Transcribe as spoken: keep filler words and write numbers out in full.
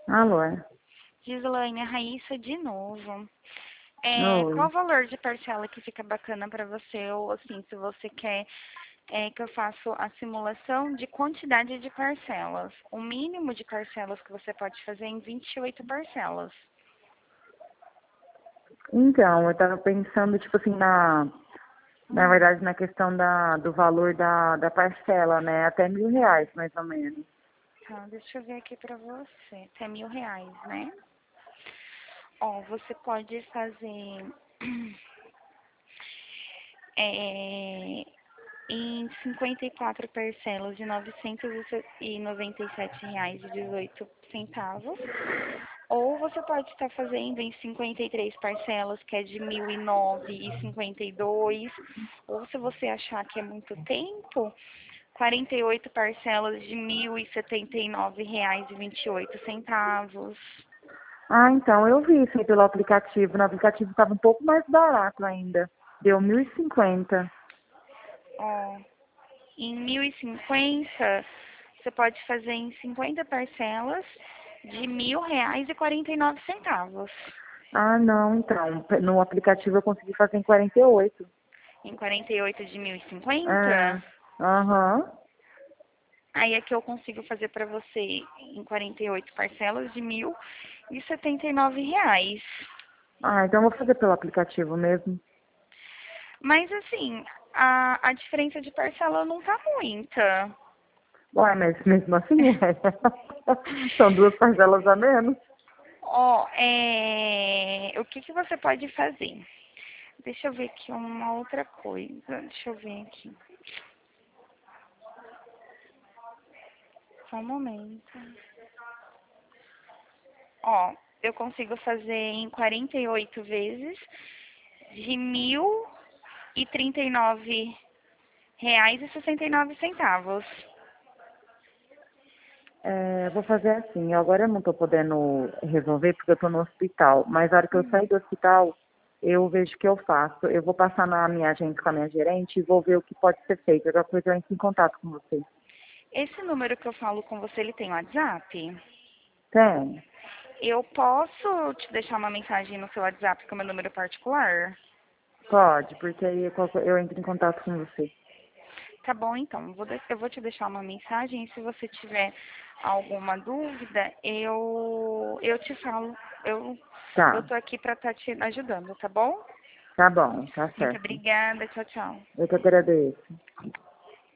Alô, é? Gislaine, a Raíssa de novo. É, qual Oi. o valor de parcela que fica bacana para você? Ou assim, se você quer é, que eu faça a simulação de quantidade de parcelas. O mínimo de parcelas que você pode fazer é em vinte e oito parcelas. Então, eu tava pensando, tipo assim, na, na Hum, verdade, na questão da, do valor da, da parcela, né? Até mil reais, mais ou menos. tá, deixa eu ver aqui para você. Até mil reais, né? Ó, você pode fazer é, em cinquenta e quatro parcelas de novecentos e noventa e sete reais e dezoito centavos. Ou você pode estar fazendo em cinquenta e três parcelas, que é de mil e nove e cinquenta e dois. Ou se você achar que é muito tempo, quarenta e oito parcelas de mil e setenta e nove reais e vinte e oito centavos. Ah, então, eu vi isso aí pelo aplicativo. No aplicativo estava um pouco mais barato ainda. Deu mil e cinquenta. Ó, em mil e cinquenta, você pode fazer em cinquenta parcelas de mil reais e quarenta e nove centavos. Ah, não, então. No aplicativo eu consegui fazer em quarenta e oito. Em quarenta e oito de mil e cinquenta, É. Aham. aí é que eu consigo fazer para você em quarenta e oito parcelas de mil e setenta e nove reais. Ah, então eu vou fazer pelo aplicativo mesmo. Mas assim, a, a diferença de parcela não tá muita. Ué, mas mesmo assim, é. São duas parcelas a menos. Ó, é... o que que você pode fazer? Deixa eu ver aqui uma outra coisa. Deixa eu ver aqui. Só um momento. Ó, eu consigo fazer em quarenta e oito vezes de mil e trinta e nove reais e sessenta e nove centavos. É, vou fazer assim, eu agora eu não estou podendo resolver porque eu estou no hospital, mas na hora que eu sair do hospital, eu vejo o que eu faço. Eu vou passar na minha agência com a minha gerente e vou ver o que pode ser feito. Qualquer coisa eu entro em contato com você. Esse número que eu falo com você, ele tem WhatsApp? Tem? Eu posso te deixar uma mensagem no seu WhatsApp com o meu número particular? Pode, porque aí qualquer- eu entro em contato com você. Tá bom, então. Vou de- Eu vou te deixar uma mensagem e se você tiver alguma dúvida, eu, eu te falo. Eu, eu Tá, tô aqui para estar te ajudando, tá bom? tá bom, tá Muito certo. obrigada. Tchau, tchau. Eu que agradeço.